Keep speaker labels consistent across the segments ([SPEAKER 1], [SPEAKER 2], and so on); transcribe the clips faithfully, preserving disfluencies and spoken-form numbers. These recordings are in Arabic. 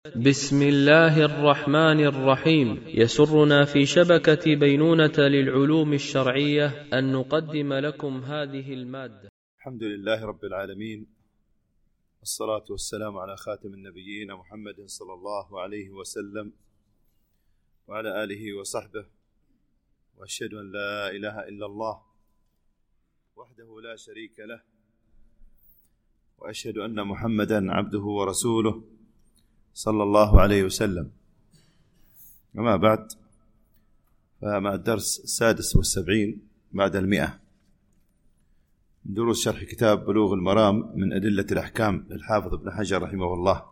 [SPEAKER 1] بسم الله الرحمن الرحيم. يسرنا في شبكة بينونة للعلوم الشرعية أن نقدم لكم هذه المادة.
[SPEAKER 2] الحمد لله رب العالمين، الصلاة والسلام على خاتم النبيين محمد صلى الله عليه وسلم وعلى آله وصحبه، وأشهد أن لا إله إلا الله وحده لا شريك له، وأشهد أن محمدا عبده ورسوله صلى الله عليه وسلم. أما بعد، فمع الدرس السادس والسبعين بعد المئة من دروس شرح كتاب بلوغ المرام من أدلة الأحكام للحافظ ابن حجر رحمه الله.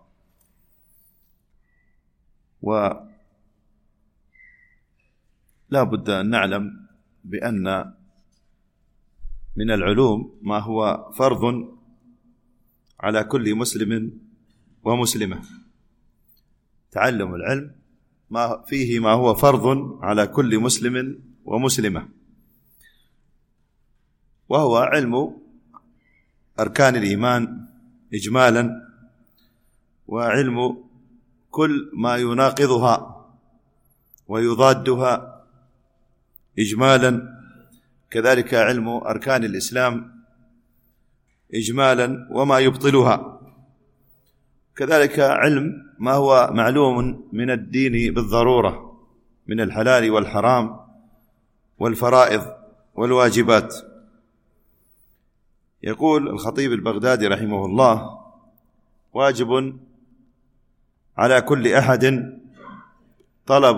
[SPEAKER 2] ولا بد أن نعلم بأن من العلوم ما هو فرض على كل مسلم ومسلمة. تعلم العلم ما فيه ما هو فرض على كل مسلم ومسلمة، وهو علم أركان الإيمان إجمالا، وعلم كل ما يناقضها ويضادها إجمالا، كذلك علم أركان الإسلام إجمالا وما يبطلها، كذلك علم ما هو معلوم من الدين بالضرورة من الحلال والحرام والفرائض والواجبات. يقول الخطيب البغدادي رحمه الله: واجب على كل أحد طلب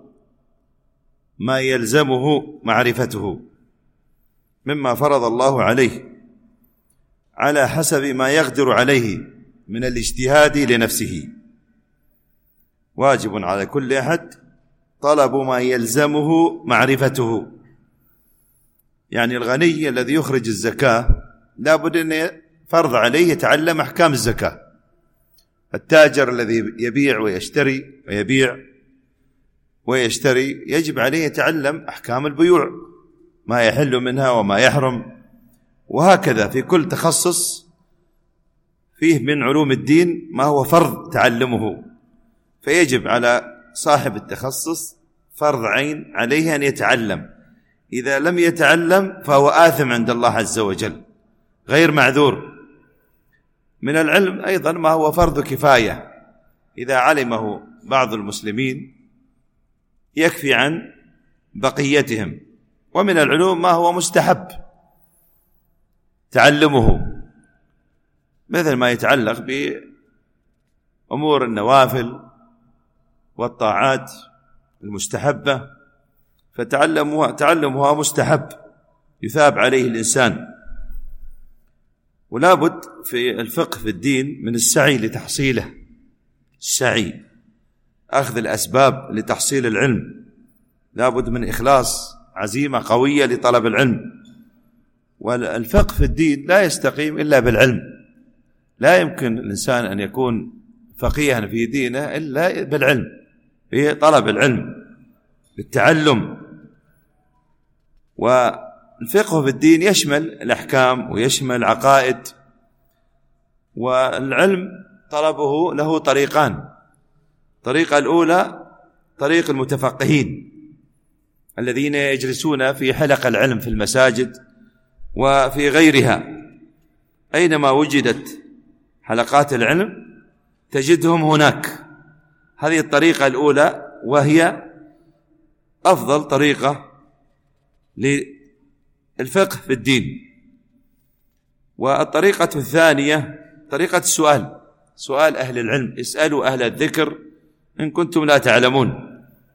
[SPEAKER 2] ما يلزمه معرفته مما فرض الله عليه على حسب ما يقدر عليه من الاجتهاد لنفسه. واجب على كل أحد طلب ما يلزمه معرفته، يعني الغني الذي يخرج الزكاة لا بد أن فرض عليه يتعلم أحكام الزكاة. التاجر الذي يبيع ويشتري ويبيع ويشتري يجب عليه يتعلم أحكام البيوع، ما يحل منها وما يحرم، وهكذا في كل تخصص فيه من علوم الدين ما هو فرض تعلمه، فيجب على صاحب التخصص فرض عين عليه أن يتعلم. إذا لم يتعلم فهو آثم عند الله عز وجل غير معذور. من العلم أيضا ما هو فرض كفاية، إذا علمه بعض المسلمين يكفي عن بقيتهم. ومن العلوم ما هو مستحب تعلمه، مثل ما يتعلق بأمور النوافل والطاعات المستحبة، فتعلمها تعلمها مستحب يثاب عليه الإنسان. ولا بد في الفقه في الدين من السعي لتحصيله، السعي أخذ الأسباب لتحصيل العلم، لا بد من إخلاص عزيمة قوية لطلب العلم. والفقه في الدين لا يستقيم إلا بالعلم، لا يمكن الإنسان أن يكون فقيها في دينه إلا بالعلم، في طلب العلم بالتعلم. والفقه في الدين يشمل الأحكام ويشمل العقائد، والعلم طلبه له طريقان. الطريقة الأولى طريق المتفقهين الذين يجلسون في حلق العلم في المساجد وفي غيرها، أينما وجدت حلقات العلم تجدهم هناك. هذه الطريقة الأولى، وهي أفضل طريقة للفقه في الدين. والطريقة الثانية طريقة السؤال، سؤال أهل العلم، اسألوا أهل الذكر إن كنتم لا تعلمون.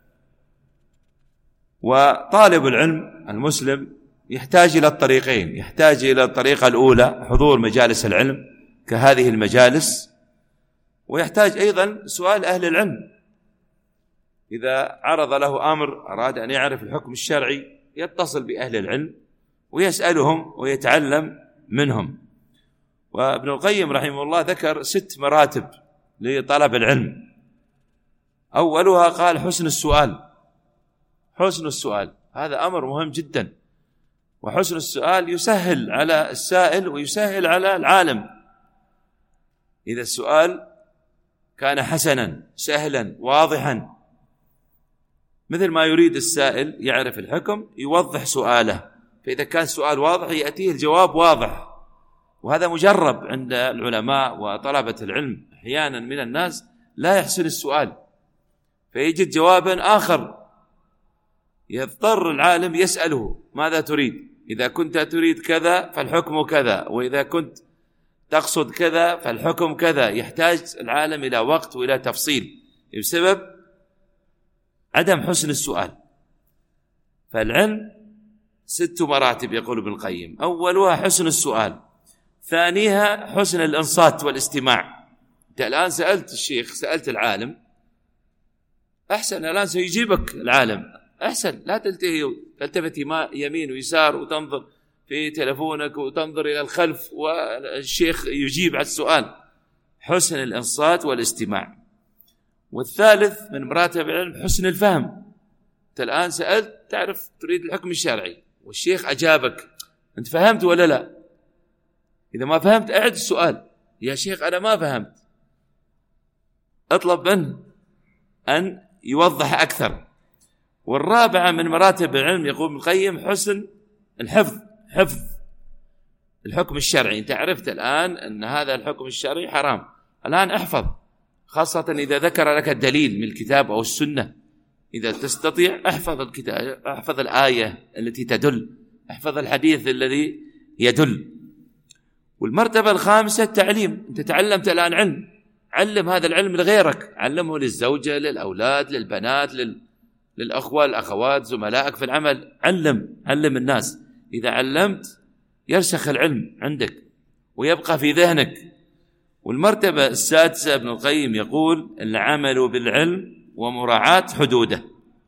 [SPEAKER 2] وطالب العلم المسلم يحتاج إلى الطريقين، يحتاج إلى الطريقة الأولى حضور مجالس العلم كهذه المجالس، ويحتاج أيضا سؤال أهل العلم. إذا عرض له أمر أراد أن يعرف الحكم الشرعي يتصل بأهل العلم ويسألهم ويتعلم منهم. وابن القيم رحمه الله ذكر ست مراتب لطلب العلم. أولها قال حسن السؤال. حسن السؤال هذا أمر مهم جدا، وحسن السؤال يسهل على السائل ويسهل على العالم. إذا السؤال كان حسنا سهلا واضحا، مثل ما يريد السائل يعرف الحكم يوضح سؤاله، فإذا كان السؤال واضح يأتيه الجواب واضح. وهذا مجرب عند العلماء وطلبة العلم. أحيانا من الناس لا يحسن السؤال فيجد جوابا آخر، يضطر العالم يسأله ماذا تريد؟ إذا كنت تريد كذا فالحكم كذا، وإذا كنت تقصد كذا فالحكم كذا. يحتاج العالم إلى وقت وإلى تفصيل بسبب عدم حسن السؤال. فالعلم ست مراتب يقول ابن القيم، أولها حسن السؤال، ثانيها حسن الإنصات والاستماع. أنت الآن سألت الشيخ، سألت العالم، أحسن الآن سيجيبك العالم، أحسن لا تلتهي تلتفت يمين ويسار وتنظر في تلفونك وتنظر إلى الخلف والشيخ يجيب على السؤال. حسن الإنصات والاستماع. والثالث من مراتب العلم حسن الفهم. أنت الآن سألت تعرف تريد الحكم الشرعي والشيخ أجابك، أنت فهمت ولا لا؟ إذا ما فهمت أعد السؤال، يا شيخ أنا ما فهمت، أطلب منه أن يوضح أكثر. والرابعة من مراتب العلم يقول ابن القيم حسن الحفظ، حفظ الحكم الشرعي. أنت عرفت الآن أن هذا الحكم الشرعي حرام، الآن احفظ، خاصة إذا ذكر لك الدليل من الكتاب أو السنة. إذا تستطيع احفظ الكتاب، احفظ الآية التي تدل، احفظ الحديث الذي يدل. والمرتبة الخامسة التعليم. أنت تعلمت الآن علم، علم هذا العلم لغيرك، علمه للزوجة، للأولاد، للبنات، لل... للأخوة، الأخوات، زملائك في العمل. علم علم الناس. إذا علمت يرسخ العلم عندك ويبقى في ذهنك. والمرتبة السادسة ابن القيم يقول العمل بالعلم ومراعاة حدوده.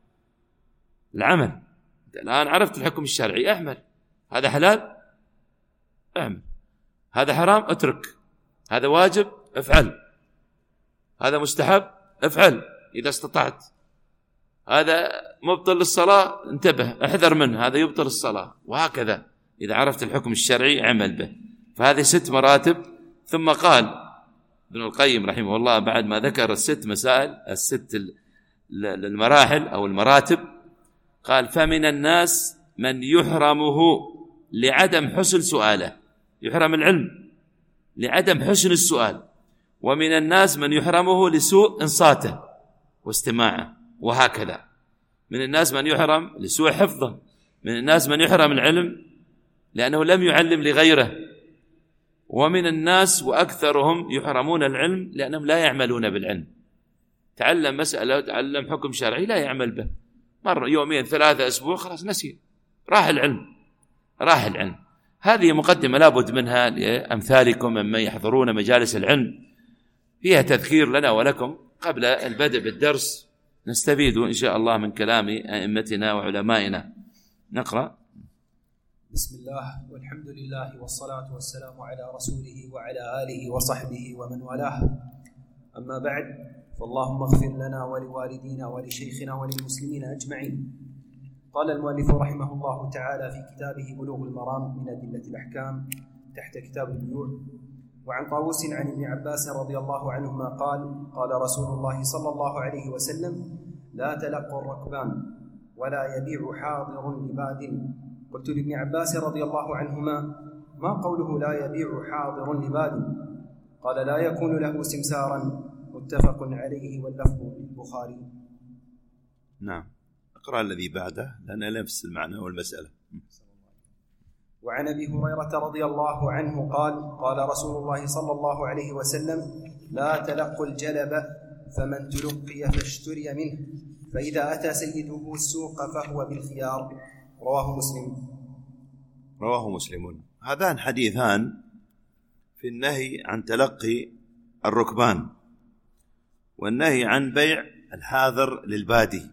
[SPEAKER 2] العمل، الآن عرفت الحكم الشرعي اعمل، هذا حلال اعمل، هذا حرام اترك، هذا واجب افعل، هذا مستحب افعل إذا استطعت، هذا مبطل للصلاة انتبه احذر منه، هذا يبطل الصلاة، وهكذا. إذا عرفت الحكم الشرعي عمل به. فهذه ست مراتب. ثم قال ابن القيم رحمه الله بعد ما ذكر الست مسائل، الست المراحل أو المراتب، قال فمن الناس من يحرمه لعدم حسن سؤاله، يحرم العلم لعدم حسن السؤال. ومن الناس من يحرمه لسوء انصاته واستماعه، وهكذا. من الناس من يحرم لسوء حفظه، من الناس من يحرم العلم لأنه لم يعلم لغيره، ومن الناس وأكثرهم يحرمون العلم لأنهم لا يعملون بالعلم. تعلم مسألة، تعلم حكم شرعي لا يعمل به، مرة يومين ثلاثة أسبوع خلاص نسي، راح العلم راح العلم. هذه مقدمة لابد منها لأمثالكم ممن يحضرون مجالس العلم، فيها تذكير لنا ولكم قبل البدء بالدرس، نستفيد إن شاء الله من كلام أئمتنا وعلمائنا. نقرأ.
[SPEAKER 3] بسم الله والحمد لله والصلاة والسلام على رسوله وعلى آله وصحبه ومن والاه. أما بعد، فاللهم اغفر لنا ولوالدينا ولشيخنا وللمسلمين أجمعين. قال المؤلف رحمه الله تعالى في كتابه بلوغ المرام من أدلة الأحكام تحت كتاب البيوع، وعن طاووس عن ابن عباس رضي الله عنهما قال قال رسول الله صلى الله عليه وسلم لا تلقوا الركبان ولا يبيع حاضر لباد. قلت لابن عباس رضي الله عنهما ما قوله لا يبيع حاضر لباد؟ قال لا يكون له سمسارا. متفق عليه واللفظ للبخاري.
[SPEAKER 2] نعم، اقرأ الذي بعده لأن نفس المعنى والمسألة.
[SPEAKER 3] وعن أبي هريرة رضي الله عنه قال قال رسول الله صلى الله عليه وسلم لا تلقوا الجلب فمن تلقي فاشتري منه، فإذا أتى سيده السوق فهو بالخيار. رواه مسلم.
[SPEAKER 2] رواه مسلم. هذان حديثان في النهي عن تلقي الركبان والنهي عن بيع الحاضر للبادي.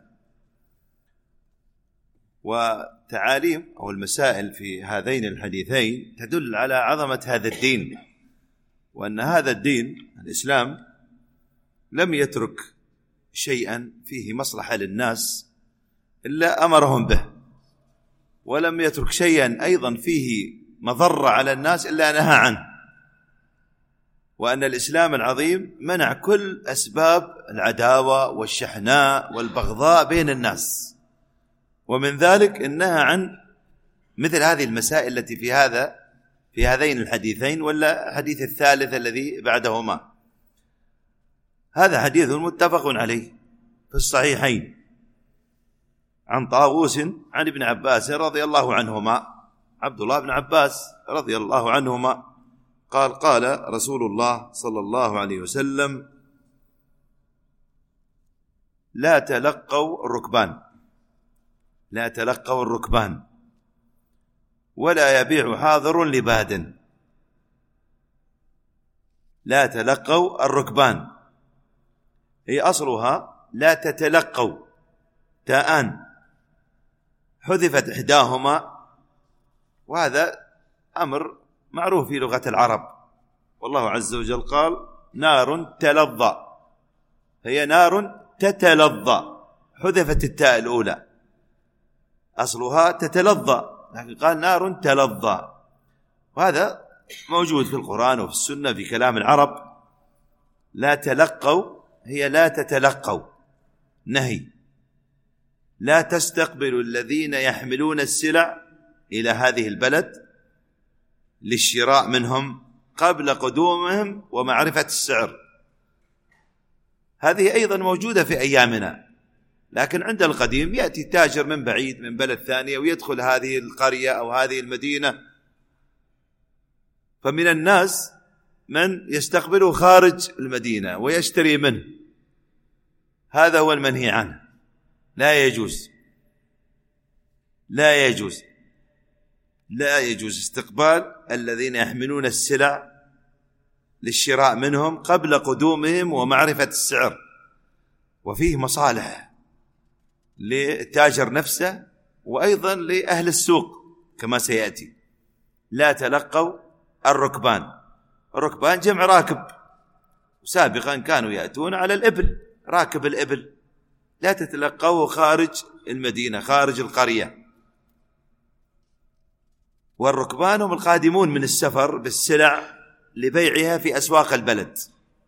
[SPEAKER 2] وتعاليم أو المسائل في هذين الحديثين تدل على عظمة هذا الدين، وأن هذا الدين الإسلام لم يترك شيئا فيه مصلحة للناس إلا أمرهم به، ولم يترك شيئا أيضا فيه مضرة على الناس إلا نهى عنه. وأن الإسلام العظيم منع كل أسباب العداوة والشحناء والبغضاء بين الناس، ومن ذلك إنها عن مثل هذه المسائل التي في هذا في هذين الحديثين، ولا حديث الثالث الذي بعدهما. هذا حديث متفق عليه في الصحيحين عن طاووس عن ابن عباس رضي الله عنهما، عبد الله بن عباس رضي الله عنهما قال قال رسول الله صلى الله عليه وسلم: لا تلقوا الركبان لا تلقوا الركبان ولا يبيع حاضر لباد. لا تلقوا الركبان هي أصلها لا تتلقوا، تاءان حذفت إحداهما، وهذا أمر معروف في لغة العرب. والله عز وجل قال: نار تلظى، هي نار تتلظى، حذفت التاء الأولى، أصلها تتلظى، لكن قال نار تلظى، وهذا موجود في القرآن وفي السنة في كلام العرب. لا تلقوا هي لا تتلقوا، نهي. لا تستقبلوا الذين يحملون السلع إلى هذه البلد للشراء منهم قبل قدومهم ومعرفة السعر. هذه أيضا موجودة في أيامنا، لكن عند القديم يأتي تاجر من بعيد من بلد ثانية ويدخل هذه القرية أو هذه المدينة، فمن الناس من يستقبله خارج المدينة ويشتري منه، هذا هو المنهي عنه. لا يجوز لا يجوز لا يجوز استقبال الذين يحملون السلع للشراء منهم قبل قدومهم ومعرفة السعر، وفيه مصالح للتاجر نفسه وأيضا لأهل السوق كما سيأتي. لا تلقوا الركبان، الركبان جمع راكب، سابقا كانوا يأتون على الإبل، راكب الإبل. لا تتلقوه خارج المدينة خارج القرية. والركبان هم القادمون من السفر بالسلع لبيعها في أسواق البلد.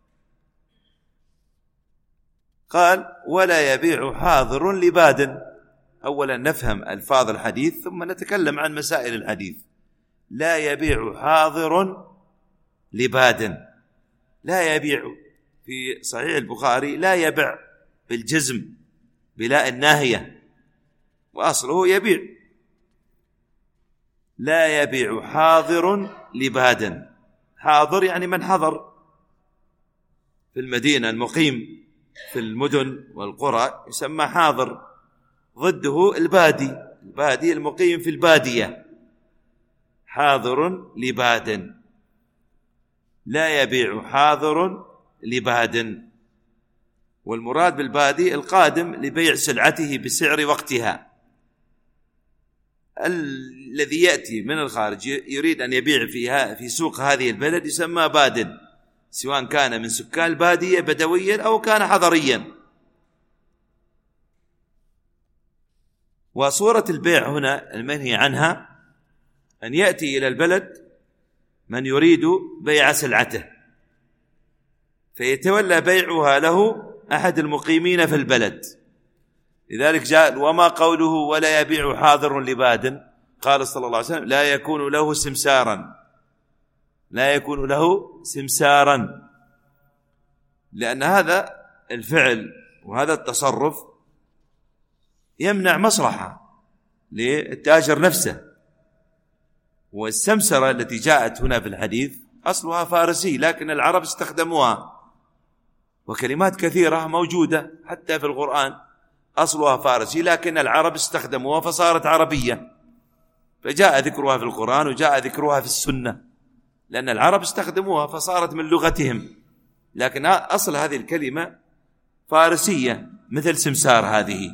[SPEAKER 2] قال: ولا يبيع حاضر لباد. أولا نفهم ألفاظ الحديث ثم نتكلم عن مسائل الحديث. لا يبيع حاضر لباد، لا يبيع في صحيح البخاري لا يبيع بالجزم بلا الناهية، وأصله يبيع. لا يبيع حاضر لباد، حاضر يعني من حضر في المدينة، المقيم في المدن والقرى يسمى حاضر، ضده البادي، البادي المقيم في البادية. حاضر لباد، لا يبيع حاضر لباد. والمراد بالبادي القادم لبيع سلعته بسعر وقتها. الذي يأتي من الخارج يريد أن يبيع فيها في سوق هذه البلد يسمى باد، سواء كان من سكان البادية بدويا أو كان حضريا. وصورة البيع هنا المنهي عنها أن يأتي إلى البلد من يريد بيع سلعته فيتولى بيعها له أحد المقيمين في البلد. لذلك جاء: وما قوله ولا يبيع حاضر لباد؟ قال صلى الله عليه وسلم: لا يكون له سمسارا، لا يكون له سمسارا، لأن هذا الفعل وهذا التصرف يمنع مصلحة للتاجر نفسه. والسمسرة التي جاءت هنا في الحديث أصلها فارسي، لكن العرب استخدموها، وكلمات كثيرة موجودة حتى في القرآن أصلها فارسي لكن العرب استخدموها فصارت عربية، فجاء ذكرها في القرآن وجاء ذكرها في السنة، لأن العرب استخدموها فصارت من لغتهم، لكن أصل هذه الكلمة فارسية مثل سمسار هذه.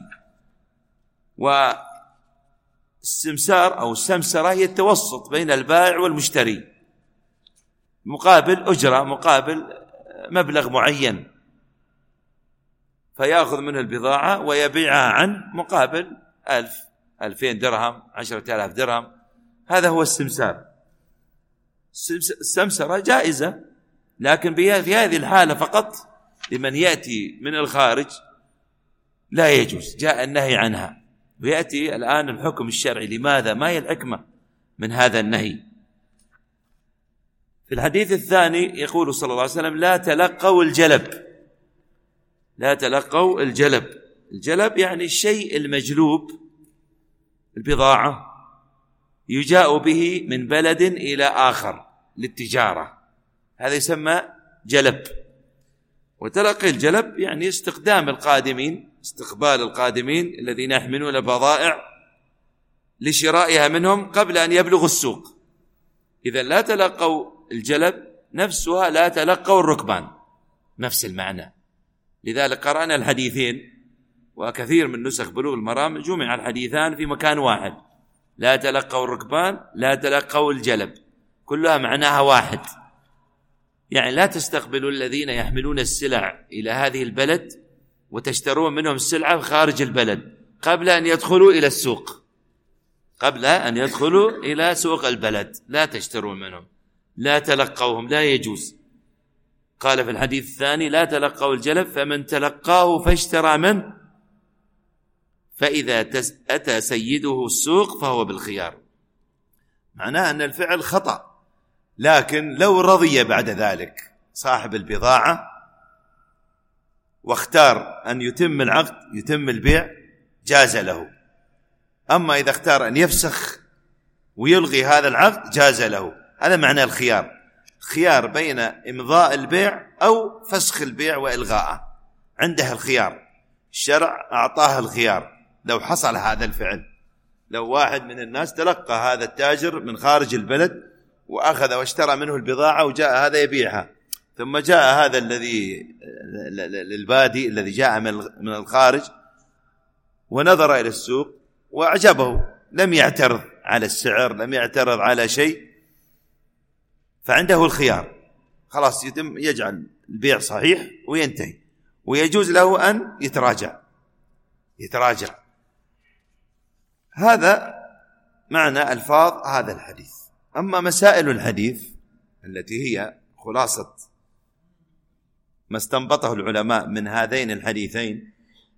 [SPEAKER 2] والسمسار أو السمسرة هي التوسط بين البائع والمشتري مقابل أجرة، مقابل مبلغ معين، فيأخذ منه البضاعة ويبيعها عنه مقابل ألف ألفين درهم عشرة آلاف درهم. هذا هو السمسار. السمسرة جائزة لكن في هذه الحالة فقط لمن يأتي من الخارج لا يجوز، جاء النهي عنها. ويأتي الآن الحكم الشرعي، لماذا؟ ما هي الحكمة من هذا النهي؟ في الحديث الثاني يقول صلى الله عليه وسلم: لا تلقوا الجلب. لا تلقوا الجلب. الجلب يعني الشيء المجلوب، البضاعة يجاء به من بلد إلى آخر للتجارة، هذا يسمى جلب. وتلقي الجلب يعني استخدام القادمين، استقبال القادمين الذين يحملون بضائع لشرائها منهم قبل أن يبلغوا السوق. إذا لا تلقوا الجلب نفسها لا تلقوا الركبان، نفس المعنى. لذلك قرأنا الحديثين، وكثير من نسخ بلوغ المرام جمع الحديثان في مكان واحد: لا تلقوا الركبان، لا تلقوا الجلب، كلها معناها واحد. يعني لا تستقبلوا الذين يحملون السلع إلى هذه البلد وتشترون منهم السلعة خارج البلد قبل أن يدخلوا إلى السوق، قبل أن يدخلوا إلى سوق البلد لا تشترون منهم، لا تلقوهم، لا يجوز. قال في الحديث الثاني: لا تلقوا الجلب، فمن تلقاه فاشترى منه فإذا أتى سيده السوق فهو بالخيار. معناه أن الفعل خطأ، لكن لو رضي بعد ذلك صاحب البضاعة واختار أن يتم العقد، يتم البيع، جاز له. أما إذا اختار أن يفسخ ويلغي هذا العقد جاز له. هذا معنى الخيار، خيار بين إمضاء البيع أو فسخ البيع وإلغاءه، عنده الخيار. الشرع أعطاه الخيار لو حصل هذا الفعل. لو واحد من الناس تلقى هذا التاجر من خارج البلد وأخذ واشترى منه البضاعة وجاء هذا يبيعها، ثم جاء هذا الذي البادي الذي جاء من الخارج ونظر إلى السوق وأعجبه، لم يعترض على السعر، لم يعترض على شيء، فعنده الخيار، خلاص يتم يجعل البيع صحيح وينتهي، ويجوز له أن يتراجع يتراجع هذا معنى ألفاظ هذا الحديث. أما مسائل الحديث التي هي خلاصة ما استنبطه العلماء من هذين الحديثين: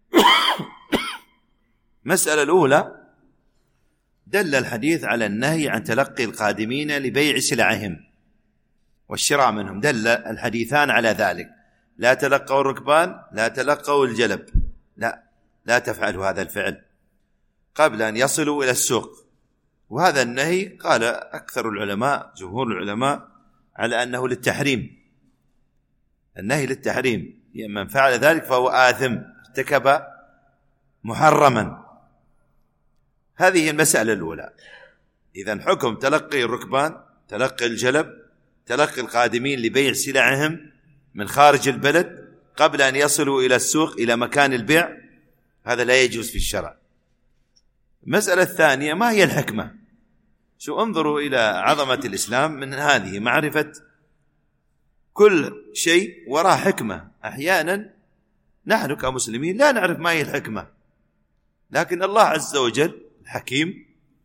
[SPEAKER 2] مسألة الأولى: دل الحديث على النهي عن تلقي القادمين لبيع سلعهم والشراء منهم، دل الحديثان على ذلك. لا تلقوا الركبان، لا تلقوا الجلب، لا لا تفعلوا هذا الفعل قبل أن يصلوا إلى السوق. وهذا النهي قال أكثر العلماء، جمهور العلماء، على أنه للتحريم، النهي للتحريم، من فعل ذلك فهو آثم، ارتكب محرما. هذه المسألة الأولى. إذن حكم تلقي الركبان، تلقي الجلب، تلقي القادمين لبيع سلعهم من خارج البلد قبل أن يصلوا إلى السوق، إلى مكان البيع، هذا لا يجوز في الشرع. المسألة الثانية: ما هي الحكمة؟ شو انظروا إلى عظمة الإسلام من هذه، معرفة كل شيء وراء حكمة. أحيانا نحن كمسلمين لا نعرف ما هي الحكمة، لكن الله عز وجل الحكيم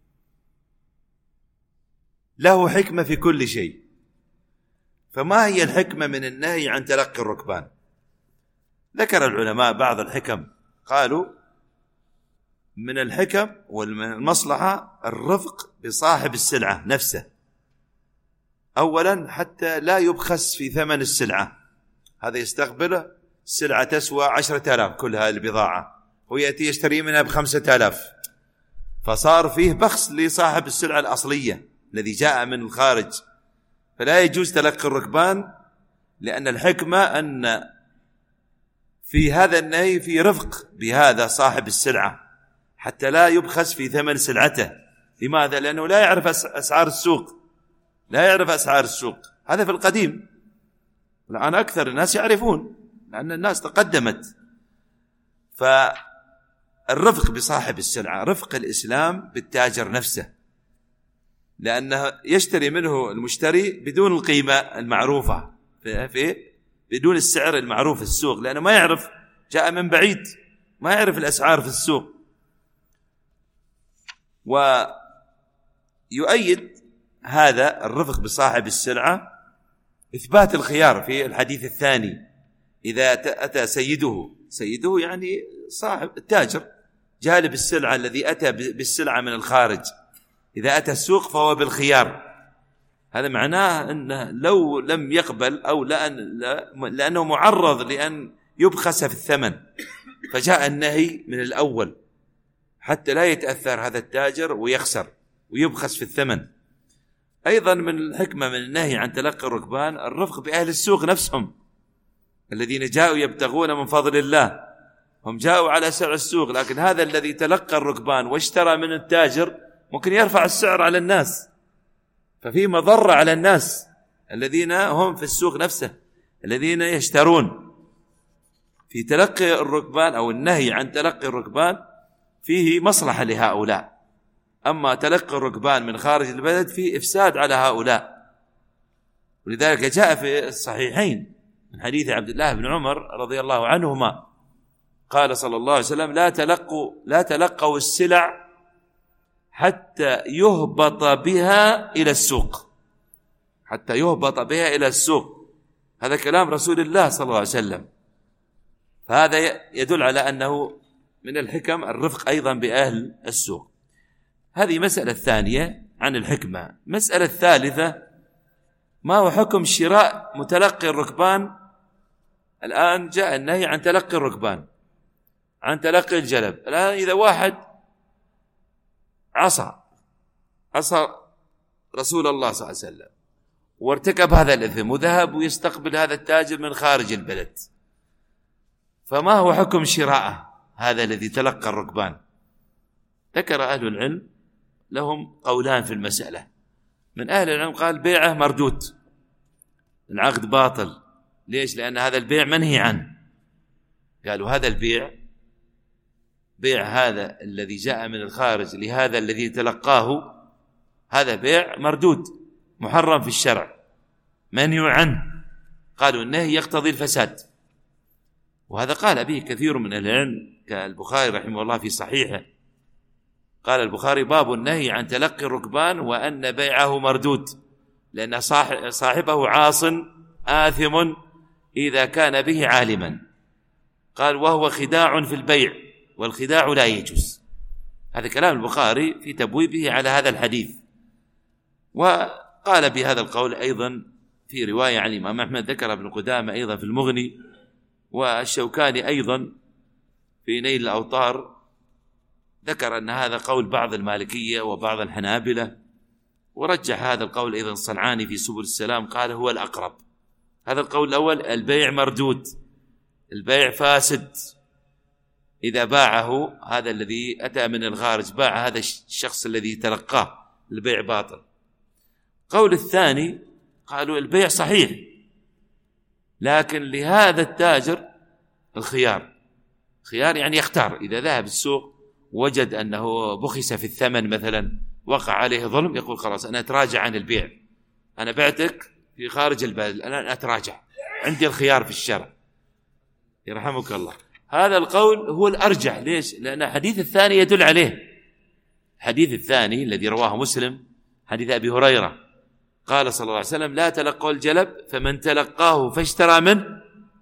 [SPEAKER 2] له حكمة في كل شيء. فما هي الحكمة من النهي عن تلقي الركبان؟ ذكر العلماء بعض الحكم، قالوا من الحكم والمصلحة الرفق بصاحب السلعة نفسه. أولا حتى لا يبخس في ثمن السلعة، هذا يستقبله السلعة تسوى عشرة آلاف كلها البضاعة، ويأتي يشتري منها بخمسة آلاف، فصار فيه بخس لصاحب السلعة الأصلية الذي جاء من الخارج. فلا يجوز تلقي الركبان، لأن الحكمة أن في هذا النهي في رفق بهذا صاحب السلعة حتى لا يبخس في ثمن سلعته. لماذا؟ لأنه لا يعرف أسعار السوق، لا يعرف أسعار السوق. هذا في القديم، الآن أكثر الناس يعرفون لأن الناس تقدمت. فالرفق بصاحب السلعة، رفق الإسلام بالتاجر نفسه، لأنه يشتري منه المشتري بدون القيمة المعروفة في بدون السعر المعروف في السوق، لأنه ما يعرف، جاء من بعيد ما يعرف الأسعار في السوق. ويؤيد هذا الرفق بصاحب السلعة إثبات الخيار في الحديث الثاني، إذا أتى سيده، سيده يعني صاحب التاجر جالب السلعة الذي أتى بالسلعة من الخارج، إذا أتى السوق فهو بالخيار. هذا معناه أنه لو لم يقبل أو لأن لأنه معرض لأن يبخس في الثمن، فجاء النهي من الأول حتى لا يتأثر هذا التاجر ويخسر ويبخس في الثمن. أيضا من الحكمة من النهي عن تلقي الركبان الرفق بأهل السوق نفسهم الذين جاءوا يبتغون من فضل الله، هم جاءوا على سعر السوق، لكن هذا الذي تلقى الركبان واشترى من التاجر ممكن يرفع السعر على الناس، ففي مضرة على الناس الذين هم في السوق نفسه الذين يشترون. في تلقي الركبان أو النهي عن تلقي الركبان فيه مصلحة لهؤلاء، أما تلقي الركبان من خارج البلد فيه إفساد على هؤلاء. ولذلك جاء في الصحيحين من حديث عبد الله بن عمر رضي الله عنهما قال صلى الله عليه وسلم: لا تلقوا لا تلقوا السلع حتى يهبط بها إلى السوق، حتى يهبط بها إلى السوق. هذا كلام رسول الله صلى الله عليه وسلم، فهذا يدل على أنه من الحكم الرفق أيضا بأهل السوق. هذه مسألة الثانية عن الحكمة. مسألة الثالثة: ما هو حكم شراء متلقي الركبان؟ الآن جاء النهي عن تلقي الركبان، عن تلقي الجلب. الآن إذا واحد عصى عصى رسول الله صلى الله عليه وسلم وارتكب هذا الإثم وذهب ويستقبل هذا التاجر من خارج البلد، فما هو حكم شراءه هذا الذي تلقى الركبان؟ ذكر أهل العلم لهم قولان في المسألة. من أهل العلم قال بيعه مردود، العقد باطل. ليش؟ لأن هذا البيع منهي عنه. قالوا هذا البيع، بيع هذا الذي جاء من الخارج لهذا الذي تلقاه، هذا بيع مردود محرم في الشرع منهي عنه. قالوا النهي يقتضي الفساد، وهذا قال به كثير من العلم كالبخاري رحمه الله في صحيحه. قال البخاري: باب النهي عن تلقي الركبان وأن بيعه مردود، لأن صاحبه عاص آثم إذا كان به عالما. قال: وهو خداع في البيع، والخداع لا يجوز. هذا كلام البخاري في تبويبه على هذا الحديث. وقال بهذا القول أيضا في رواية عن الإمام أحمد، ذكر ابن قدامة أيضا في المغني، والشوكاني أيضا في نيل الأوطار ذكر أن هذا قول بعض المالكية وبعض الحنابلة، ورجح هذا القول أيضا الصنعاني في سبل السلام، قال هو الأقرب. هذا القول الأول: البيع مردود، البيع فاسد إذا باعه هذا الذي أتى من الخارج، باع هذا الشخص الذي تلقاه، البيع باطل. قول الثاني قالوا البيع صحيح، لكن لهذا التاجر الخيار. خيار يعني يختار، إذا ذهب السوق وجد أنه بخس في الثمن مثلا، وقع عليه ظلم، يقول خلاص أنا أتراجع عن البيع، أنا بعتك في خارج البلد، أنا أتراجع، عندي الخيار في الشرع. يرحمك الله. هذا القول هو الأرجح. ليش؟ لأن الحديث الثاني يدل عليه. الحديث الثاني الذي رواه مسلم حديث أبي هريرة قال صلى الله عليه وسلم: لا تلقوا الجلب، فمن تلقاه فاشترى منه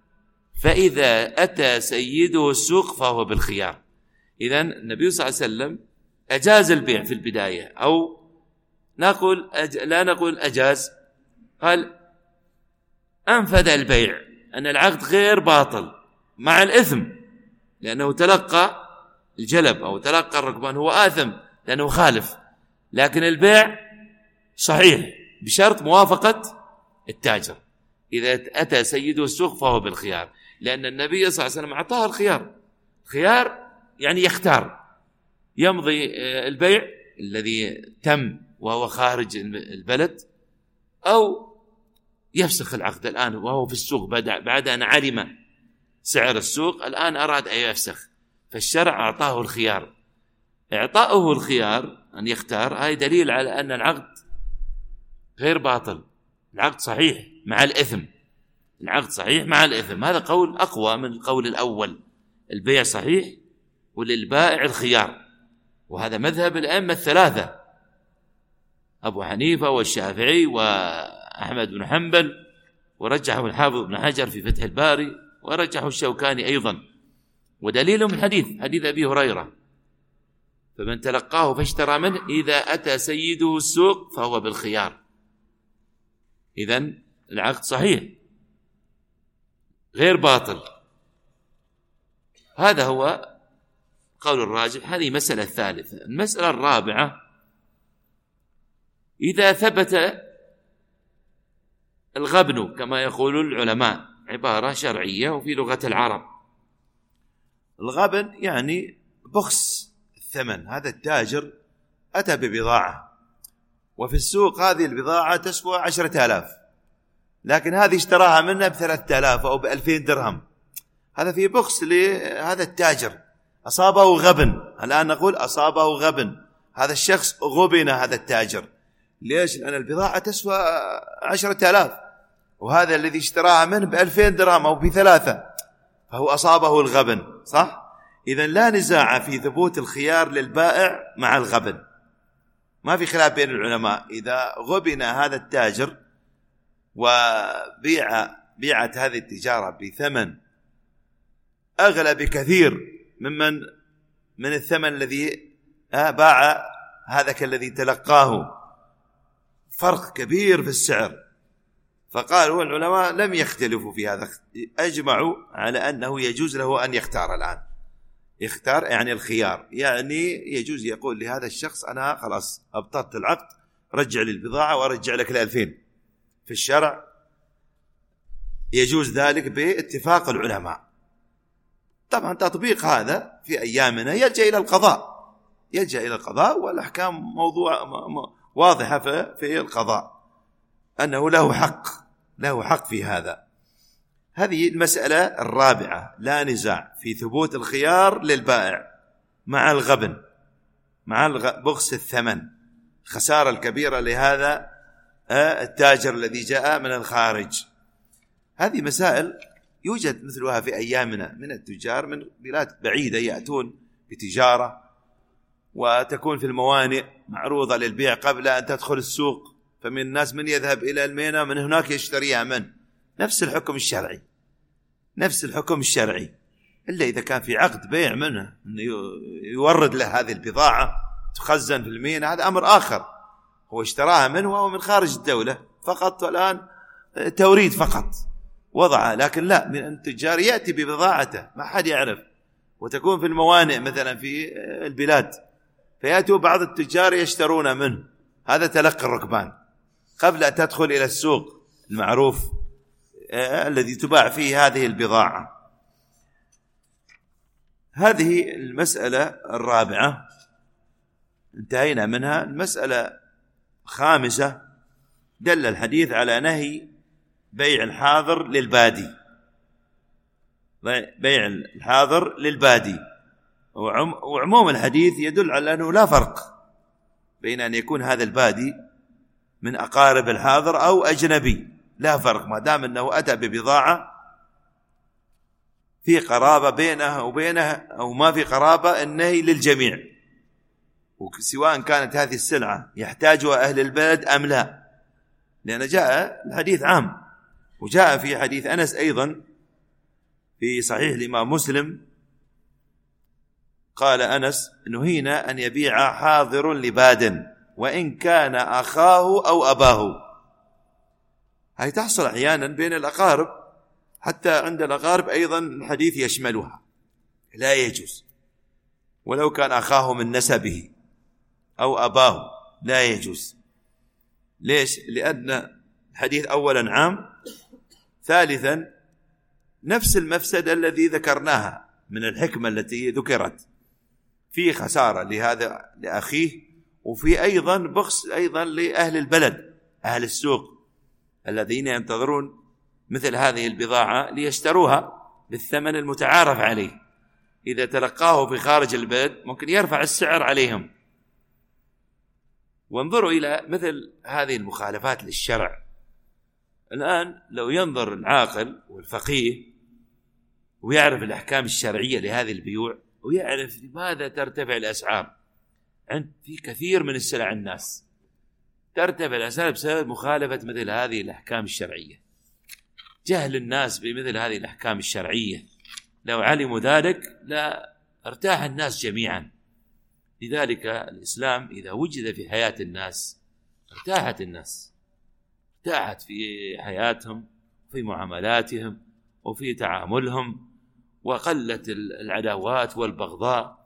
[SPEAKER 2] فإذا أتى سيده السوق فهو بالخيار. إذن النبي صلى الله عليه وسلم أجاز البيع في البداية، أو نقول أج... لا نقول أجاز، قال أنفذ البيع، أن العقد غير باطل مع الإثم، لأنه تلقى الجلب أو تلقى الركبان، هو آثم لأنه خالف، لكن البيع صحيح بشرط موافقة التاجر. إذا أتى سيده السوق فهو بالخيار، لأن النبي صلى الله عليه وسلم أعطاه الخيار. خيار يعني يختار، يمضي البيع الذي تم وهو خارج البلد، أو يفسخ العقد الآن وهو في السوق بعد أن علم سعر السوق، الآن أراد أن يفسخ، فالشرع أعطاه الخيار. إعطاؤه الخيار أن يختار هذا دليل على أن العقد غير باطل، العقد صحيح مع الإثم، العقد صحيح مع الإثم. هذا قول أقوى من القول الأول، البيع صحيح وللبائع الخيار. وهذا مذهب الأئمة الثلاثة، أبو حنيفة والشافعي وأحمد بن حنبل
[SPEAKER 4] ورجحه الحافظ ابن حجر في فتح الباري، ورجحه الشوكاني أيضا، ودليلهم الحديث حديث أبي هريرة: فمن تلقاه فاشترى منه إذا أتى سيده السوق فهو بالخيار. إذن العقد صحيح غير باطل. هذا هو قول الراجح. هذه مسألة الثالثة. المسألة الرابعة: إذا ثبت الغبن كما يقول العلماء، عبارة شرعية وفي لغة العرب.
[SPEAKER 2] الغبن يعني بخس الثمن. هذا التاجر أتى ببضاعة وفي السوق هذه البضاعة تسوى عشرة آلاف، لكن هذه اشتراها منه بثلاثة آلاف أو بألفين درهم. هذا في بخس لهذا التاجر، أصابه غبن. الآن نقول أصابه غبن، هذا الشخص غبن هذا التاجر. ليش؟ لأن البضاعة تسوى عشرة آلاف وهذا الذي اشتراها منه بألفين درهم أو بثلاثة، فهو أصابه الغبن. صح؟ إذن لا نزاع في ثبوت الخيار للبائع مع الغبن، ما في خلاف بين العلماء. إذا غبن هذا التاجر وبيع بيعت هذه التجارة بثمن أغلى بكثير ممن من الثمن الذي باع هذا الذي تلقاه، فرق كبير في السعر، فقالوا العلماء لم يختلفوا في هذا، أجمعوا على أنه يجوز له أن يختار. الآن يختار يعني الخيار، يعني يجوز يقول لهذا الشخص أنا خلاص أبطلت العقد، رجع لي البضاعة وأرجع لك الألفين. في الشرع يجوز ذلك باتفاق العلماء. طبعا تطبيق هذا في أيامنا يلجأ إلى القضاء، يلجأ إلى القضاء، والأحكام موضوع واضحة في القضاء أنه له حق، له حق في هذا. هذه المسألة الرابعة: لا نزاع في ثبوت الخيار للبائع مع الغبن، مع بخس الثمن، خسارة الكبيرة لهذا التاجر الذي جاء من الخارج. هذه مسائل يوجد مثلها في أيامنا من التجار من بلاد بعيدة يأتون بتجارة وتكون في الموانئ معروضة للبيع قبل أن تدخل السوق، فمن الناس من يذهب إلى الميناء من هناك يشتريها من نفس الحكم الشرعي، نفس الحكم الشرعي، إلا إذا كان في عقد بيع منه أنه يورد له هذه البضاعة تخزن في الميناء، هذا أمر آخر. هو اشتراها منه وهو من خارج الدولة فقط، والآن توريد فقط وضعها، لكن لا، من التجار يأتي ببضاعته ما حد يعرف، وتكون في الموانئ مثلا في البلاد، فيأتوا بعض التجار يشترون منه. هذا تلقي الركبان قبل أن تدخل إلى السوق المعروف الذي تباع فيه هذه البضاعة. هذه المسألة الرابعة انتهينا منها. المسألة الخامسة: دل الحديث على نهي بيع الحاضر للبادي، بيع الحاضر للبادي. وعموم الحديث يدل على أنه لا فرق بين أن يكون هذا البادي من أقارب الحاضر أو أجنبي، لا فرق، ما دام أنه أتى ببضاعة في قرابة بينها وبينها أو ما في قرابة، النهي للجميع، وسواء كانت هذه السلعة يحتاجها أهل البلد أم لا، لأن جاء الحديث عام. وجاء في حديث أنس أيضا في صحيح الإمام مسلم، قال أنس: نهينا أن يبيع حاضر لباد وإن كان أخاه أو أباه. هذه تحصل أحيانا بين الأقارب، حتى عند الأقارب أيضا الحديث يشملها، لا يجوز، ولو كان أخاه من نسبه أو أباه لا يجوز. ليش؟ لأن الحديث أولا عام، ثالثا نفس المفسدة الذي ذكرناها من الحكمة التي ذكرت، في خسارة لهذا لأخيه، وفي أيضا بخس أيضا لأهل البلد، أهل السوق الذين ينتظرون مثل هذه البضاعة ليشتروها بالثمن المتعارف عليه. إذا تلقاه في خارج البلد ممكن يرفع السعر عليهم. وانظروا إلى مثل هذه المخالفات للشرع. الآن لو ينظر العاقل والفقيه ويعرف الأحكام الشرعية لهذه البيوع، ويعرف لماذا ترتفع الأسعار عند في كثير من السلع، الناس ترتفع الأسعار بسبب مخالفة مثل هذه الأحكام الشرعية.
[SPEAKER 4] جهل الناس بمثل هذه الأحكام الشرعية، لو علموا ذلك لا ارتاح الناس جميعا. لذلك الإسلام إذا وجد في حياة الناس ارتاحت الناس، ارتاحت في حياتهم، في معاملاتهم، وفي تعاملهم، وقلت العداوات والبغضاء،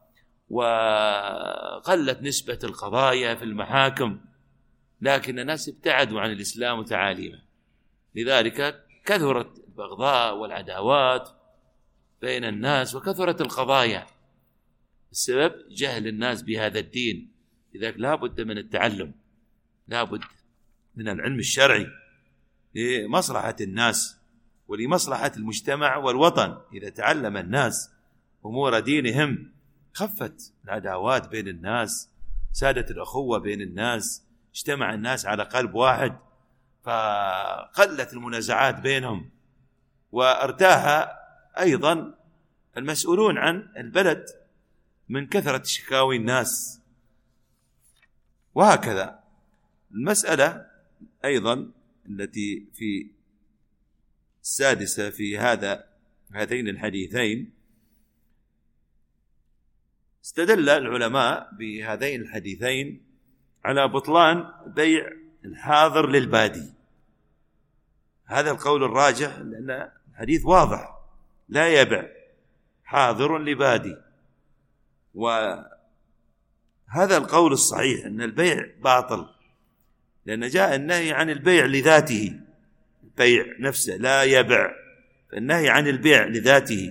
[SPEAKER 4] وقلت نسبة القضايا في المحاكم. لكن الناس ابتعدوا عن الإسلام وتعاليمه، لذلك كثرت البغضاء والعداوات بين الناس وكثرت القضايا. السبب جهل الناس بهذا الدين. لذلك لا بد من التعلم، لا بد من العلم الشرعي لمصلحة الناس ولمصلحة المجتمع والوطن. إذا تعلم الناس أمور دينهم خفت العداوات بين الناس، سادت الأخوة بين الناس، اجتمع الناس على قلب واحد، فقلت المنازعات بينهم، وارتاح أيضا المسؤولون عن البلد من كثرة شكاوي الناس. وهكذا المسألة أيضا التي في السادسة في هذا هذين الحديثين، استدل العلماء بهذين الحديثين على بطلان بيع الحاضر للبادي. هذا القول الراجح، لأن الحديث واضح، لا يبع حاضر لبادي. وهذا القول الصحيح أن البيع باطل، لأن جاء النهي عن البيع لذاته، البيع نفسه لا يبع، فالنهي عن البيع لذاته.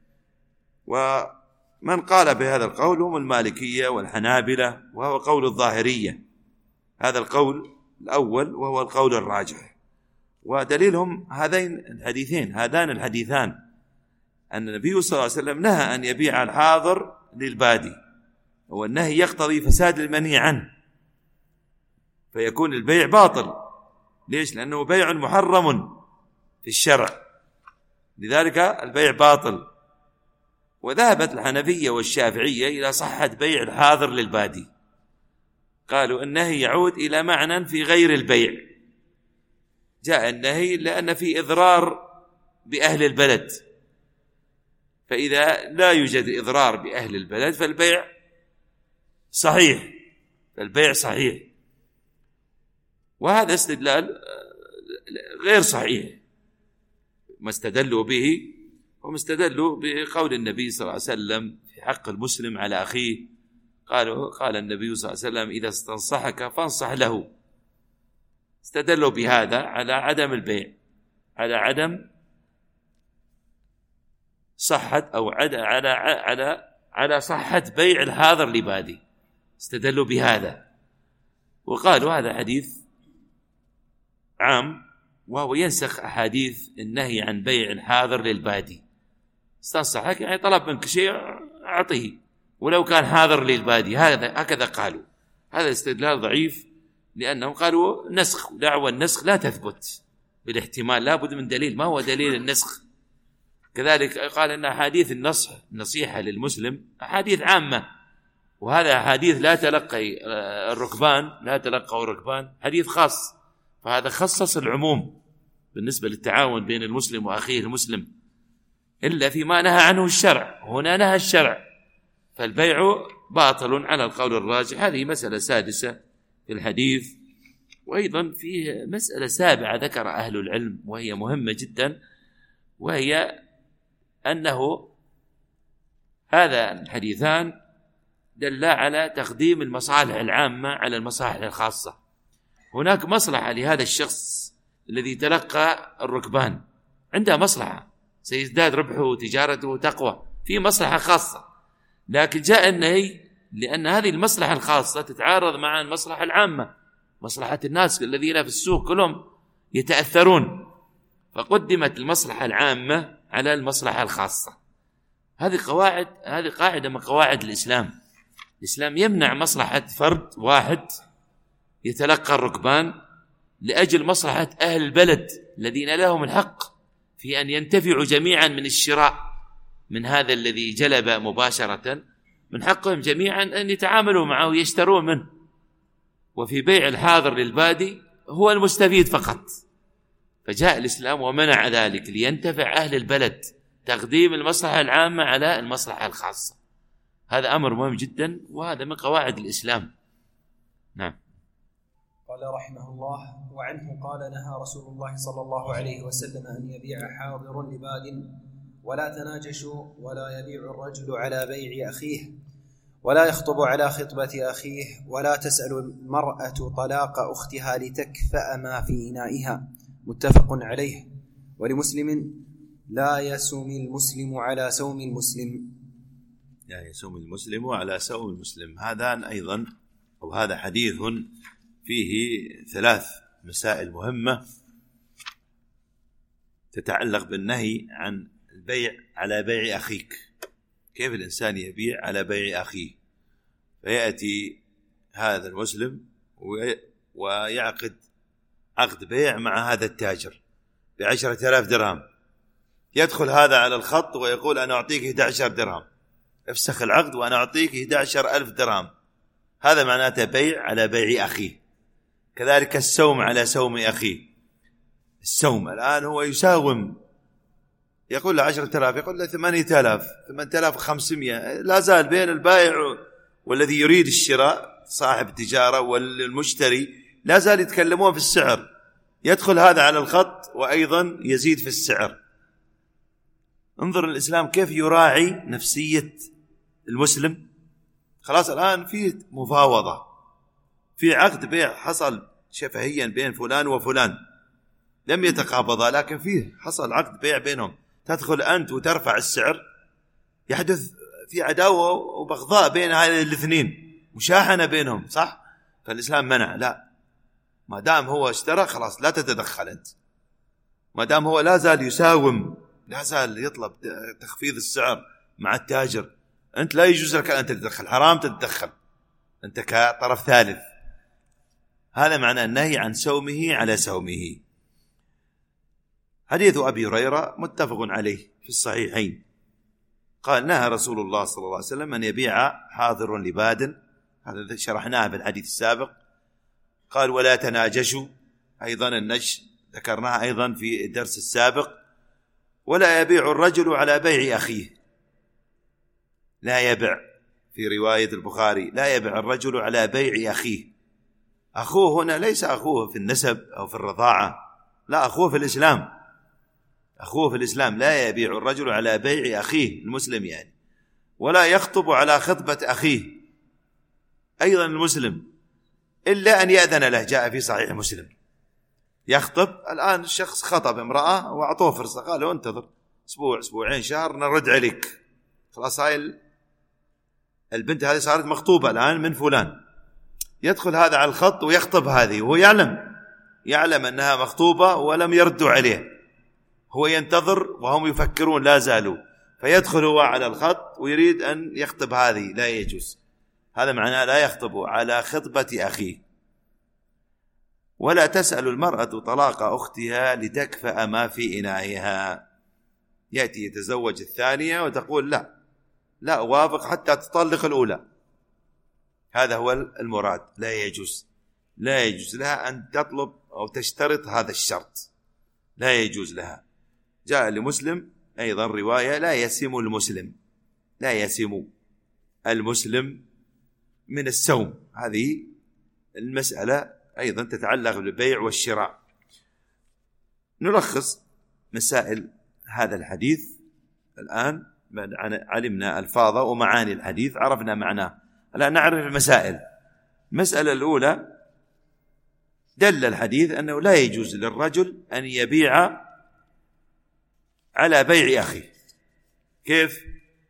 [SPEAKER 4] ومن قال بهذا القول هم المالكية والحنابلة، وهو قول الظاهرية. هذا القول الأول وهو القول الراجح، ودليلهم هذين الحديثين هذان الحديثان أن النبي صلى الله عليه وسلم نهى أن يبيع الحاضر للبادي، والنهي يقتضي فساد المنهي عنه، فيكون البيع باطل. ليش؟ لأنه بيع محرم في الشرع، لذلك البيع باطل. وذهبت الحنفية والشافعية إلى صحة بيع الحاضر للبادي، قالوا النهي يعود إلى معنى في غير البيع. جاء النهي لأن في إضرار بأهل البلد، فإذا لا يوجد إضرار بأهل البلد فالبيع صحيح، فالبيع صحيح. وهذا استدلال غير صحيح. ما استدلوا به هم استدلوا بقول النبي صلى الله عليه وسلم في حق المسلم على أخيه، قالوا قال النبي صلى الله عليه وسلم إذا استنصحك فانصح له. استدلوا بهذا على عدم البيع، على عدم صحة أو على على على على صحة بيع الحاضر لبادي، استدلوا بهذا. وقالوا هذا حديث عام وهو ينسخ أحاديث النهي عن بيع الحاضر للبادي. استنصحك يعني طلب منك شيء أعطيه ولو كان حاضر للبادي، هذا هكذا قالوا. هذا استدلال ضعيف، لأنهم قالوا نسخ، دعوى النسخ لا تثبت بالاحتمال، لا بد من دليل. ما هو دليل النسخ؟ كذلك قال أن أحاديث النصح نصيحة للمسلم أحاديث عامة، وهذا أحاديث لا تلقي الركبان، لا تلقوا الركبان، حديث خاص، فهذا خصص العموم بالنسبة للتعاون بين المسلم وأخيه المسلم، إلا فيما نهى عنه الشرع. هنا نهى الشرع، فالبيع باطل على القول الراجح. هذه مسألة سادسة في الحديث. وأيضا فيه مسألة سابعة ذكر أهل العلم وهي مهمة جدا، وهي أنه هذا الحديثان دلا على تقديم المصالح العامة على المصالح الخاصة. هناك مصلحة لهذا الشخص الذي تلقى الركبان، عنده مصلحة سيزداد ربحه وتجارته وتقوى، في مصلحة خاصة، لكن جاء النهي لأن هذه المصلحة الخاصة تتعارض مع المصلحة العامة، مصلحة الناس الذين في السوق كلهم يتأثرون، فقدمت المصلحة العامة على المصلحة الخاصة. هذه قواعد، هذه قاعدة من قواعد الإسلام. الإسلام يمنع مصلحة فرد واحد يتلقى الركبان لأجل مصلحة أهل البلد الذين لهم الحق في أن ينتفعوا جميعا من الشراء من هذا الذي جلب مباشرة، من حقهم جميعا أن يتعاملوا معه ويشترون منه. وفي بيع الحاضر للبادي هو المستفيد فقط، فجاء الإسلام ومنع ذلك لينتفع أهل البلد، تقديم المصلحة العامة على المصلحة الخاصة. هذا أمر مهم جدا، وهذا من قواعد الإسلام. نعم.
[SPEAKER 3] قال رحمه الله: وعنه قال: نهى رسول الله صلى الله عليه وسلم أن يبيع حاضر لباد، ولا تناجشوا، ولا يبيع الرجل على بيع أخيه، ولا يخطب على خطبة أخيه، ولا تسأل المرأة طلاق أختها لتكفأ ما في إنائها. متفق عليه. ولمسلم: لا يسوم المسلم على سوم المسلم.
[SPEAKER 2] لا يسوم المسلم على سوم المسلم. هذا أيضا أو هذا حديث فيه ثلاث مسائل مهمة تتعلق بالنهي عن البيع على بيع أخيك. كيف الإنسان يبيع على بيع أخيه؟ فيأتي هذا المسلم ويعقد عقد بيع مع هذا التاجر بعشرة آلاف درهم، يدخل هذا على الخط ويقول أنا أعطيك إحدى عشرة درهم، افسخ العقد وأنا أعطيك إحدى عشرة ألف درهم. هذا معناته بيع على بيع أخيه. كذلك السوم على سوم أخيه. السوم الآن هو يساوم، يقول له عشرة آلاف، يقول له ثمانية آلاف، ثمانية آلاف وخمسمائة. لا زال بين البائع والذي يريد الشراء صاحب التجارة والمشتري لا زال يتكلمون في السعر. يدخل هذا على الخط وأيضا يزيد في السعر. انظر الإسلام كيف يراعي نفسية المسلم. خلاص الآن في مفاوضة، في عقد بيع حصل شفهيا بين فلان وفلان، لم يتقابضا لكن فيه حصل عقد بيع بينهم. تدخل أنت وترفع السعر، يحدث في عداوة وبغضاء بين هذه الاثنين، مشاحنة بينهم، صح؟ فالإسلام منع. لا، ما دام هو اشترى خلاص لا تتدخل أنت. ما دام هو لا زال يساوم، لا زال يطلب تخفيض السعر مع التاجر، أنت لا يجوز لك أن تتدخل، حرام تتدخل أنت كطرف ثالث. هذا معنى النهي عن سومه على سومه. حديث أبي هريرة متفق عليه في الصحيحين. قال: نهى رسول الله صلى الله عليه وسلم أن يبيع حاضر لباد. هذا شرحناه في الحديث السابق. قال: ولا تناجشوا، أيضا النجش ذكرناها أيضا في الدرس السابق. ولا يبيع الرجل على بيع أخيه. لا يبيع، في رواية البخاري: لا يبيع الرجل على بيع أخيه. أخوه هنا ليس أخوه في النسب أو في الرضاعة، لا، أخوه في الإسلام. أخوه في الإسلام. لا يبيع الرجل على بيع أخيه المسلم يعني. ولا يخطب على خطبة أخيه أيضا المسلم، إلا أن يأذن له. جاء في صحيح مسلم يخطب. الآن الشخص خطب امرأة وأعطوه فرصة، قالوا انتظر أسبوع أسبوعين شهر نرد عليك. خلاص هاي البنت هذه صارت مخطوبة الآن من فلان. يدخل هذا على الخط ويخطب هذه وهو يعلم يعلم أنها مخطوبة ولم يردوا عليه. هو ينتظر وهم يفكرون لا زالوا، فيدخل هو على الخط ويريد أن يخطب هذه. لا يجوز. هذا معناه لا يخطب على خطبة أخيه. ولا تسأل المرأة طلاق أختها لتكفأ ما في إنائها. يأتي يتزوج الثانية وتقول لا لا أوافق حتى تطلق الأولى. هذا هو المراد. لا يجوز. لا يجوز لها أن تطلب أو تشترط هذا الشرط، لا يجوز لها. جاء لمسلم أيضا رواية: لا يسم المسلم. لا يسم المسلم من السوم. هذه المسألة أيضا تتعلق بالبيع والشراء. نلخص مسائل هذا الحديث الآن. علمنا ألفاظه ومعاني الحديث، عرفنا معناه، الآن نعرف المسائل. المسألة الأولى: دل الحديث أنه لا يجوز للرجل أن يبيع على بيع أخيه. كيف؟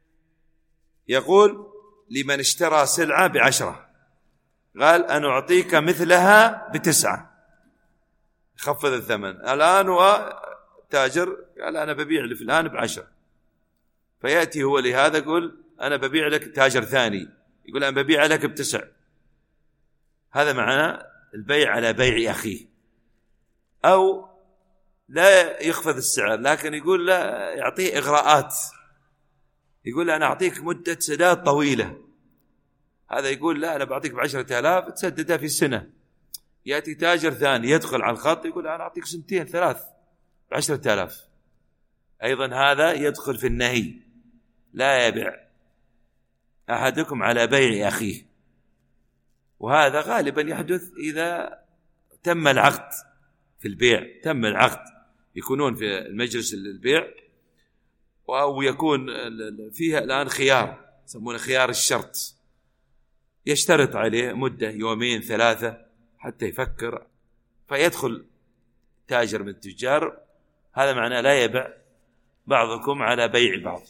[SPEAKER 2] يقول: لمن اشترى سلعة بعشرة، قال أنا أعطيك مثلها بتسعة، خفض الثمن. الآن هو تاجر قال أنا ببيع لفلان بعشرة، فيأتي هو لهذا يقول أنا ببيع لك. تاجر ثاني يقول أنا ببيع لك بتسع. هذا معنى البيع على بيع أخيه. أو لا يخفض السعر لكن يقول لا، يعطيه إغراءات، يقول أنا أعطيك مدة سداد طويلة. هذا يقول لا أنا بعطيك بعشرة آلاف تسددها في سنة. يأتي تاجر ثاني يدخل على الخط يقول أنا أعطيك سنتين ثلاث
[SPEAKER 4] بعشرة آلاف، أيضا هذا يدخل في النهي، لا يبيع أحدكم على بيع أخيه. وهذا غالبا يحدث إذا تم العقد في البيع، تم العقد يكونون في المجلس البيع، أو يكون فيها الآن خيار يسمونه خيار الشرط، يشترط عليه مدة يومين ثلاثة حتى يفكر، فيدخل تاجر من التجار، هذا معناه لا يبيع بعضكم على بيع بعض.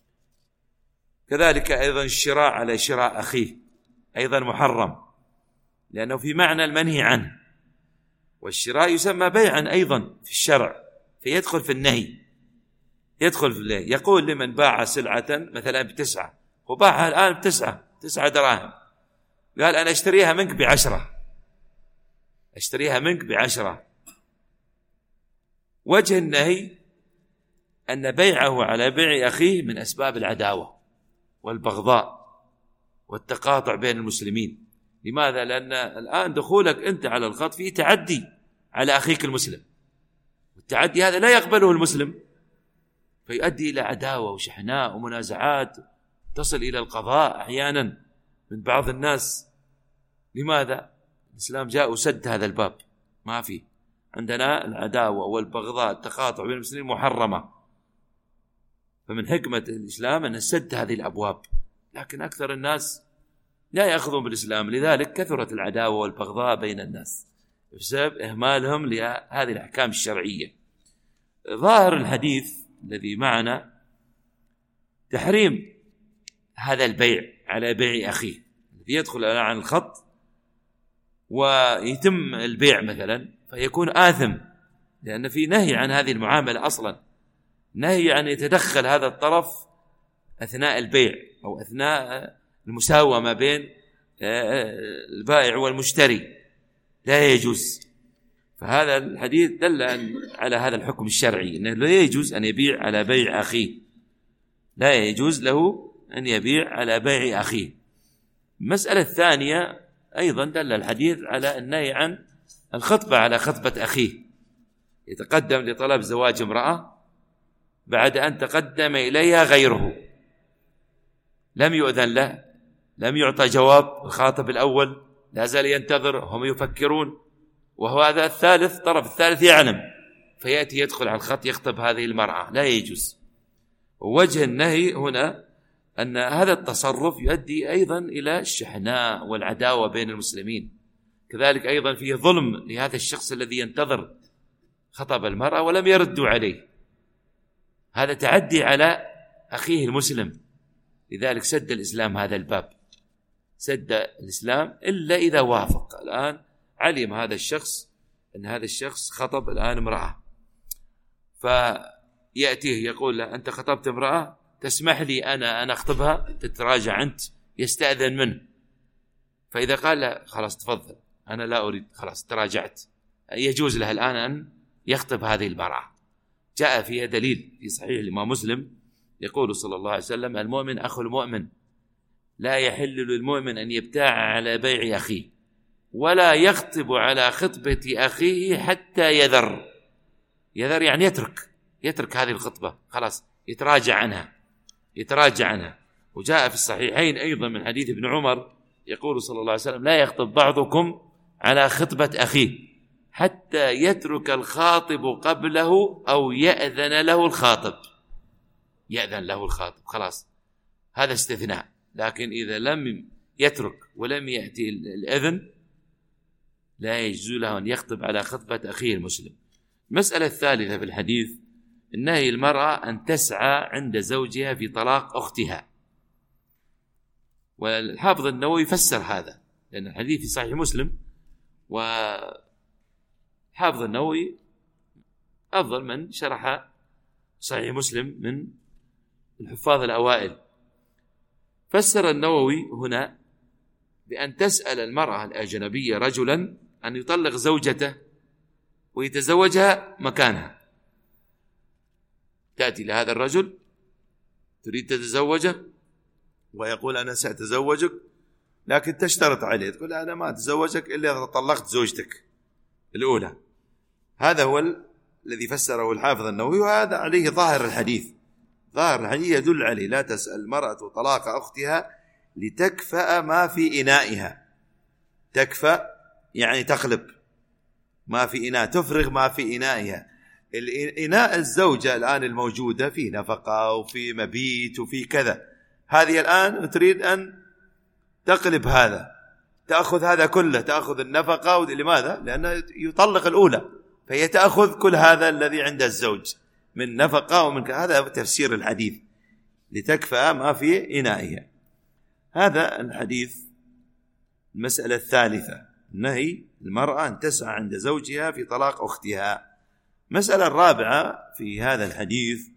[SPEAKER 4] كذلك أيضا الشراء على شراء أخيه أيضا محرم، لأنه في معنى المنهي عنه، والشراء يسمى بيعا أيضا في الشرع، فيدخل في النهي، يدخل في النهي. يقول لمن باع سلعة مثلا بتسعة وباعها الآن بتسعة تسعة دراهم، قال أنا أشتريها منك بعشرة، أشتريها منك بعشرة، وجه النهي أن بيعه على بيع أخيه من أسباب العداوة والبغضاء والتقاطع بين المسلمين. لماذا؟ لأن الآن دخولك أنت على الخط فيه تعدي على أخيك المسلم، والتعدي هذا لا يقبله المسلم، فيؤدي إلى عداوة وشحناء ومنازعات تصل إلى القضاء أحيانا من بعض الناس. لماذا؟ الإسلام جاء وسد هذا الباب، ما فيه عندنا العداوة والبغضاء التقاطع بين المسلمين محرمة، فمن حكمة الإسلام أن سد هذه الأبواب، لكن أكثر الناس لا يأخذون بالإسلام، لذلك كثرت العداوة والبغضاء بين الناس بسبب إهمالهم لهذه الأحكام الشرعية. ظاهر الحديث الذي معنا تحريم هذا البيع على بيع أخيه، الذي يدخل على الخط ويتم البيع مثلا فيكون آثم، لأن في نهي عن هذه المعاملة أصلا، نهي عن يتدخل هذا الطرف أثناء البيع أو أثناء المساومة ما بين البائع والمشتري، لا يجوز. فهذا الحديث دل على هذا الحكم الشرعي، أنه لا يجوز أن يبيع على بيع أخيه، لا يجوز له أن يبيع على بيع أخيه. المسألة الثانية أيضا دل الحديث على النهي عن الخطبة على خطبة أخيه، يتقدم لطلب زواج امرأة بعد أن تقدم إليها غيره، لم يؤذن له، لم يعطى جواب الخاطب الأول، لا زال ينتظر، هم يفكرون، وهو هذا الثالث طرف الثالث يعلم، فيأتي يدخل على الخط يخطب هذه المرأة، لا يجوز. ووجه النهي هنا أن هذا التصرف يؤدي أيضا إلى الشحناء والعداوة بين المسلمين، كذلك أيضا فيه ظلم لهذا الشخص الذي ينتظر خطب المرأة ولم يردوا عليه، هذا تعدي على أخيه المسلم. لذلك سد الإسلام هذا الباب، سد الإسلام إلا إذا وافق. الآن علم هذا الشخص أن هذا الشخص خطب الآن امرأة، فيأتيه يقول له أنت خطبت امرأة، تسمح لي أنا أنا أخطبها، تتراجع أنت، يستأذن منه، فإذا قال له خلاص تفضل أنا لا أريد، خلاص تراجعت، يجوز له الآن أن يخطب هذه المرأة. جاء فيها دليل في صحيح الإمام مسلم، يقول صلى الله عليه وسلم المؤمن أخو المؤمن، لا يحل للمؤمن أن يبتاع على بيع أخيه ولا يخطب على خطبة أخيه حتى يذر. يذر يعني يترك يترك هذه الخطبة، خلاص يتراجع عنها يتراجع عنها. وجاء في الصحيحين أيضا من حديث ابن عمر يقول صلى الله عليه وسلم لا يخطب بعضكم على خطبة أخيه حتى يترك الخاطب قبله أو يأذن له الخاطب، يأذن له الخاطب، خلاص هذا استثناء، لكن إذا لم يترك ولم يأتي الإذن لا يجوز له أن يخطب على خطبة أخيه المسلم. المسألة الثالثة في الحديث النهي المرأة أن تسعى عند زوجها في طلاق أختها، والحافظ النووي يفسر هذا لأن الحديث في صحيح مسلم، وحافظ النووي أفضل من شرح صحيح مسلم من الحفاظ الأوائل. فسر النووي هنا بأن تسأل المرأة الأجنبية رجلا أن يطلق زوجته ويتزوجها مكانها، تأتي لهذا الرجل تريد تتزوجه
[SPEAKER 2] ويقول أنا سأتزوجك، لكن تشترط عليه، تقول أنا ما أتزوجك إلا إذا طلقت زوجتك الأولى. هذا هو الذي فسره الحافظ النووي، وهذا عليه ظاهر الحديث. ظاهر الحديث يدل عليه: لا تسأل المرأة طلاق أختها لتكفأ ما في إنائها. تكفأ يعني تقلب ما في إناء، تفرغ ما في إنائها. الإناء الزوجة الآن الموجودة فيه نفقة وفي مبيت وفي كذا، هذه الآن تريد أن تقلب هذا، تأخذ هذا كله، تأخذ النفقة. لماذا؟ لأنه يطلق الأولى، فهي تأخذ كل هذا الذي عند الزوج من نفقة ومن كذا. هذا تفسير الحديث: لتكفأ ما في إنائها. هذا الحديث. المسألة الثالثة: نهي المرأة أن تسعى عند زوجها في طلاق أختها. المسألة الرابعة في هذا الحديث،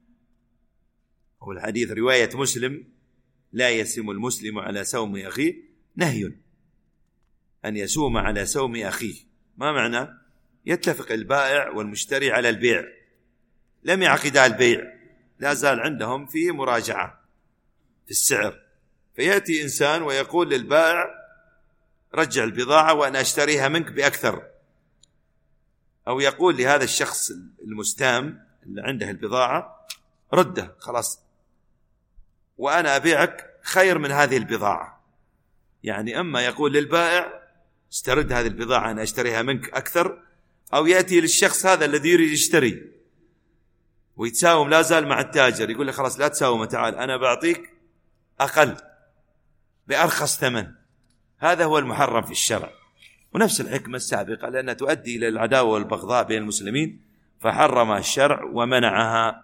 [SPEAKER 2] هو الحديث رواية مسلم: لا يسم المسلم على سوم أخيه. نهي أن يسوم على سوم أخيه. ما معنى؟ يتفق البائع والمشتري على البيع، لم يعقدا البيع، لا زال عندهم فيه مراجعة في السعر، فيأتي إنسان ويقول للبائع: رجع البضاعة وأنا أشتريها منك بأكثر، أو يقول لهذا الشخص المستام اللي عنده البضاعة: رده خلاص وأنا أبيعك خير من هذه البضاعة. يعني أما يقول للبائع: استرد هذه البضاعة أنا أشتريها منك أكثر، أو يأتي للشخص هذا الذي يريد يشتري ويتساوم لا زال مع التاجر، يقول له: خلاص لا تساوم، تعال أنا بعطيك أقل بأرخص ثمن. هذا هو المحرم في الشرع. ونفس الحكمة السابقة، لأنها تؤدي إلى العداوة والبغضاء بين المسلمين، فحرم الشرع ومنعها.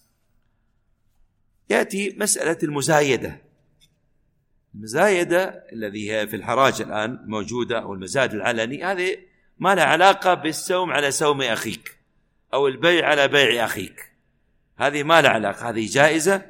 [SPEAKER 2] يأتي مسألة المزايدة. المزايدة الذي هي في الحراج الآن موجودة، أو المزاد العلني، هذه ما لها علاقة بالسوم على سوم أخيك أو البيع على بيع أخيك، هذه ما لها علاقة، هذه جائزة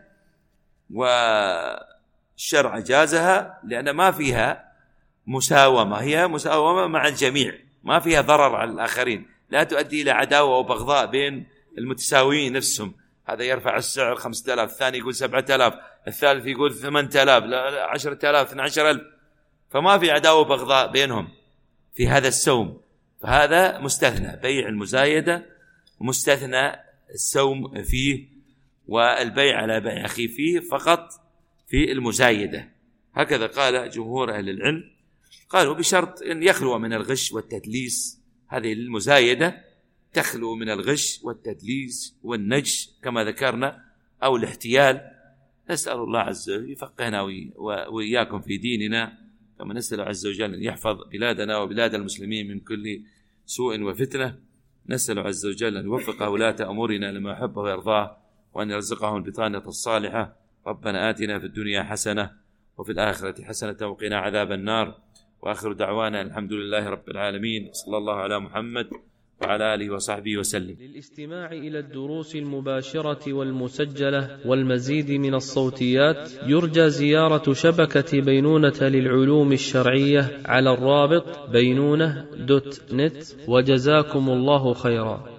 [SPEAKER 2] والشرع جازها، لأن ما فيها مساومة، هي مساومة مع الجميع، ما فيها ضرر على الآخرين، لا تؤدي إلى عداوة وبغضاء بين المتساويين نفسهم. هذا يرفع السعر خمسة آلاف، الثاني يقول سبعة آلاف، الثالث يقول ثمانية آلاف، عشرة آلاف، اثنى عشر ألف، فما في عداوة وبغضاء بينهم في هذا السوم، فهذا مستثنى. بيع المزايدة مستثنى السوم فيه، والبيع على بيع أخيه فيه فقط في المزايدة. هكذا قال جمهور أهل العلم، قالوا بشرط أن يخلو من الغش والتدليس. هذه المزايدة تخلو من الغش والتدليس والنجش كما ذكرنا، أو الاحتيال. نسأل الله عز وجل يفقهنا وإياكم في ديننا، كما نسأل عز وجل أن يحفظ بلادنا وبلاد المسلمين من كل سوء وفتنة. نسأل عز وجل أن يوفق ولاة أمورنا لما يحبه ويرضاه، وأن يرزقهم البطانة الصالحة. ربنا آتنا في الدنيا حسنة وفي الآخرة حسنة وقنا عذاب النار. وآخر دعوانا الحمد لله رب العالمين، صلى الله على محمد وعلى آله وصحبه وسلم.
[SPEAKER 1] للاستماع إلى الدروس المباشرة والمسجلة والمزيد من الصوتيات، يرجى زيارة شبكة بينونة للعلوم الشرعية على الرابط بينونة دوت نت. وجزاكم الله خيرا.